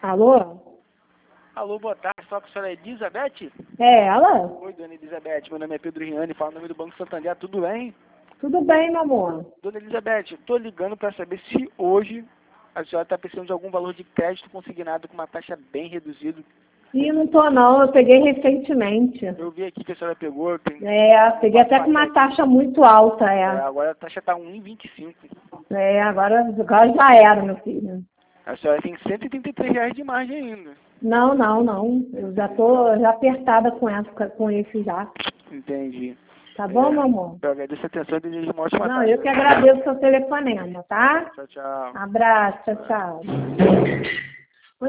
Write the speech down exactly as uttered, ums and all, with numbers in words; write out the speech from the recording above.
Alô? Alô, boa tarde. Fala com a senhora Elizabeth? É ela? Oi, dona Elizabeth. Meu nome é Pedro Riani, falo no nome do Banco Santander. Tudo bem? Tudo bem, meu amor? Dona Elizabeth, estou ligando para saber se hoje a senhora está precisando de algum valor de crédito consignado com uma taxa bem reduzida. Ih, não tô não, eu peguei recentemente. Eu vi aqui que a senhora pegou. Tem É, peguei até com uma taxa muito alta, É, é. agora a taxa está um vírgula vinte e cinco. É, agora, agora já era, meu filho. A senhora tem cento e trinta e três reais de margem ainda. Não, não, não. Eu já tô já apertada com essa, com esse já. Entendi. Tá bom, É, meu amor? eu agradeço a atenção e desejo uma ótima Não, tarde. eu que agradeço o seu telefonema, tá? Tchau, tchau. Abraço, tchau, tchau.